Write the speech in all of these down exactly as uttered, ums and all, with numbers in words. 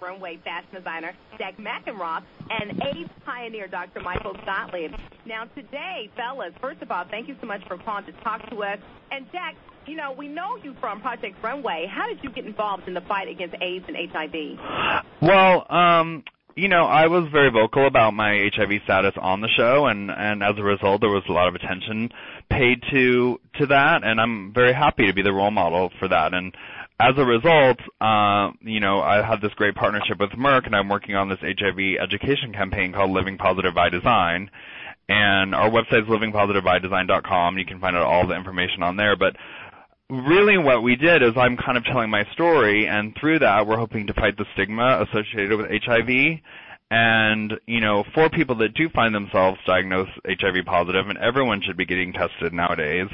runway fashion designer Jack McEnroe and AIDS pioneer Doctor Michael Gottlieb. Now, today, fellas, first of all, thank you so much for calling to talk to us. And, Jack, you know, we know you from Project Runway. How did you get involved in the fight against AIDS and H I V? Well, um, you know, I was very vocal about my H I V status on the show, and, and as a result, there was a lot of attention paid to to that, and I'm very happy to be the role model for that. And as a result, uh, you know, I have this great partnership with Merck, and I'm working on this H I V education campaign called Living Positive by Design. And our website is living positive by design dot com. You can find out all the information on there. But really what we did is I'm kind of telling my story, and through that we're hoping to fight the stigma associated with H I V. And, you know, for people that do find themselves diagnosed H I V positive, and everyone should be getting tested nowadays,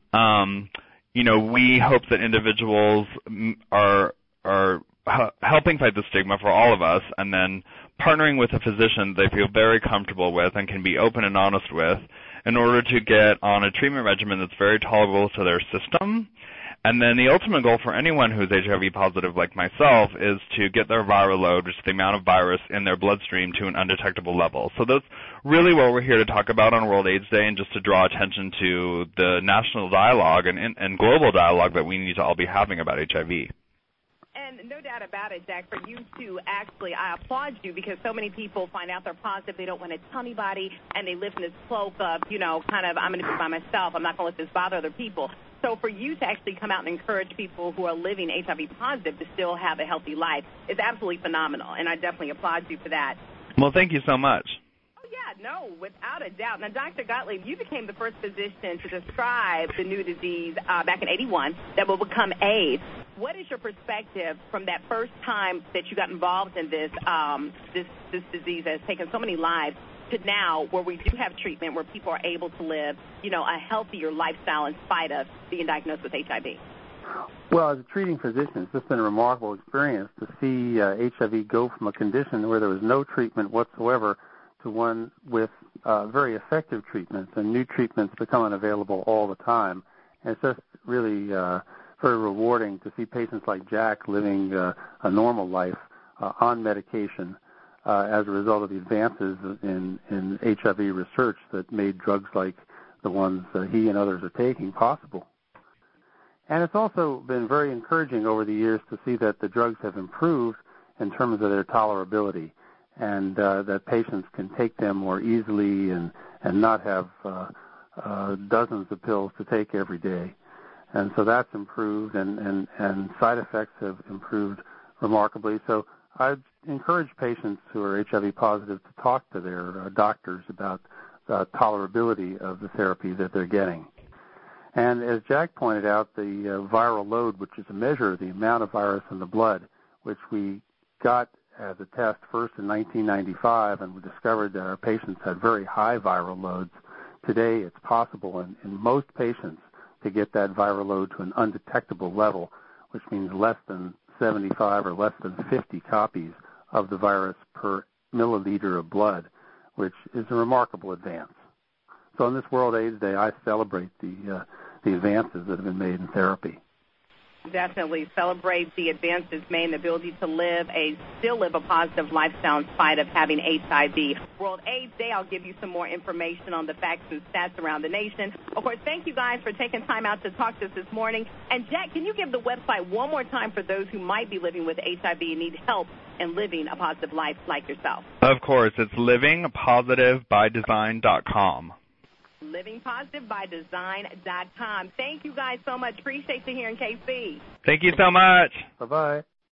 um, you know, we hope that individuals are are helping fight the stigma for all of us, and then partnering with a physician they feel very comfortable with and can be open and honest with in order to get on a treatment regimen that's very tolerable to their system. And then the ultimate goal for anyone who's H I V positive like myself is to get their viral load, which is the amount of virus in their bloodstream, to an undetectable level. So that's really what we're here to talk about on World AIDS Day, and just to draw attention to the national dialogue and, and global dialogue that we need to all be having about H I V. And no doubt about it, Jack, for you to actually, I applaud you, because so many people find out they're positive, they don't want to tell anybody, and they live in this cloak of, you know, kind of, I'm going to be by myself, I'm not going to let this bother other people. So for you to actually come out and encourage people who are living H I V positive to still have a healthy life is absolutely phenomenal, and I definitely applaud you for that. Well, thank you so much. Oh, yeah, no, without a doubt. Now, Doctor Gottlieb, you became the first physician to describe the new disease uh, back in eighty-one that will become AIDS. What is your perspective from that first time that you got involved in this um, this, this disease that has taken so many lives to now, where we do have treatment, where people are able to live, you know, a healthier lifestyle in spite of being diagnosed with H I V? Well, as a treating physician, it's just been a remarkable experience to see uh, H I V go from a condition where there was no treatment whatsoever to one with uh, very effective treatments, and new treatments becoming available all the time. And it's just really uh, very rewarding to see patients like Jack living uh, a normal life uh, on medication uh, as a result of the advances in, in H I V research that made drugs like the ones uh, he and others are taking possible. And it's also been very encouraging over the years to see that the drugs have improved in terms of their tolerability, and uh, that patients can take them more easily and, and not have uh, uh, dozens of pills to take every day. And so that's improved, and, and, and side effects have improved remarkably. So I encourage patients who are H I V positive to talk to their uh, doctors about the tolerability of the therapy that they're getting. And as Jack pointed out, the uh, viral load, which is a measure of the amount of virus in the blood, which we got as a test first in nineteen ninety-five, and we discovered that our patients had very high viral loads. Today it's possible in, in most patients to get that viral load to an undetectable level, which means less than seventy-five or less than fifty copies of the virus per milliliter of blood, which is a remarkable advance. So on this World AIDS Day, I celebrate the uh, the advances that have been made in therapy. Definitely celebrate the advances made and the ability to live a still live a positive lifestyle in spite of having H I V. World AIDS Day, I'll give you some more information on the facts and stats around the nation. Of course, thank you guys for taking time out to talk to us this morning. And Jack, can you give the website one more time for those who might be living with H I V and need help in living a positive life like yourself? Of course, it's living positive by design dot com. living positive by design dot com. Thank you guys so much. Appreciate you here in K C. Thank you so much. Bye-bye.